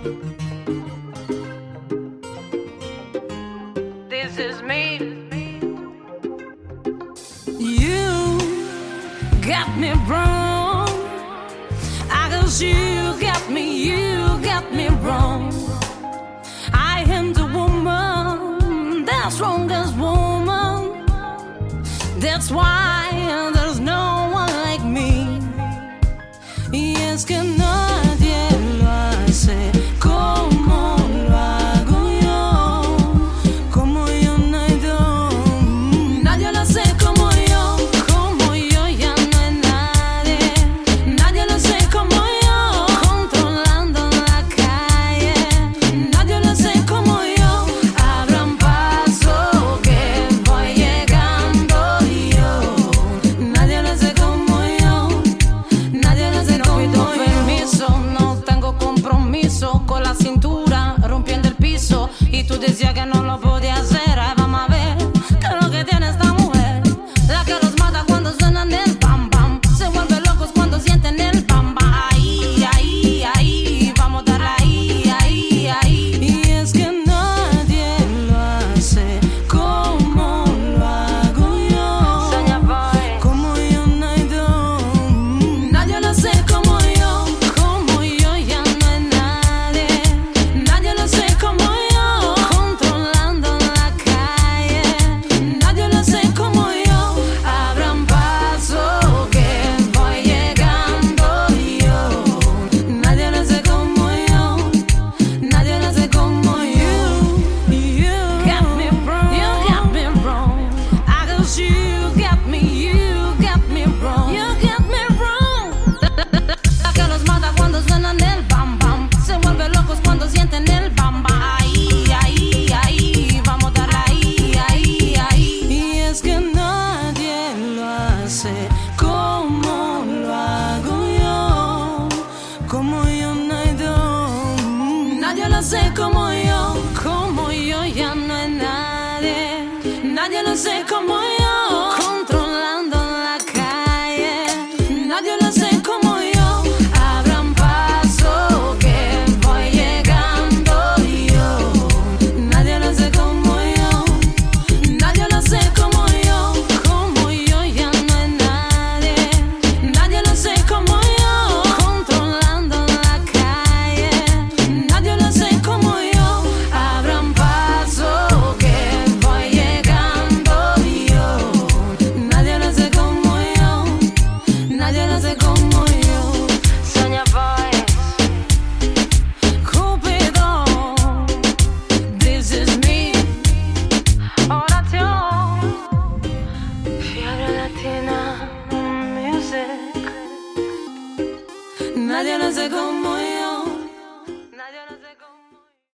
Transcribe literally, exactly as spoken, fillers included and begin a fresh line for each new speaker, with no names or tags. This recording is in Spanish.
This is me.
You got me wrong. I guess you got me, you got me wrong. I am the woman, the strongest woman. That's why there's no one like me. Y es que nadie lo hace como lo hago yo, como yo no hay don. Nadie lo hace como yo, como yo ya no hay nadie. Nadie lo hace como yo, controlando la calle. Nadie lo hace como yo, abran paso que voy llegando yo. Nadie lo hace como yo, nadie lo hace como yo. Permiso, no tengo compromiso con la cintura rompiendo el piso. Y tú decías que no lo podía hacer. Ay, vamos a ver qué es lo que tiene esta mujer, la que los mata cuando suenan el pam pam, se vuelven locos cuando sienten el pam pam. Ahí, ahí, ahí, vamos a dar ahí, ahí, ahí. Y es que nadie lo hace como lo hago yo, como yo no hay don. Nadie lo hace como yo, como yo ya no hay nadie. Nadie lo hace como yo, controlando la calle. Nadie lo hace como yo, abran paso que voy llegando yo. Nadie lo hace como yo, nadie lo hace como yo. You got me wrong, you got me wrong. I guess you got me, you got me wrong, you got me wrong. La que los mata cuando suenan el bam bam, se vuelven locos cuando sienten el bam bam. Ahí, ahí, ahí, vamos a dar ahí, ahí, ahí. Y es que nadie lo hace como lo hago yo, como yo no hay don. Nadie lo hace como yo, como yo ya no hay nadie. Nadie lo hace como yo, controlando la calle. Nadie lo hace como yo, abran paso que voy llegando yo. Nadie lo hace como yo, nadie lo hace como yo, como yo ya no hay nadie. Nadie lo hace como yo, controlando la calle. Nadie lo hace como yo, abran paso que voy llegando yo. Nadie lo hace como yo, nadie lo hace como yo. Sonia Boy, Cupido, this is me. Oración, fiebre latina, music. Nadie lo hace como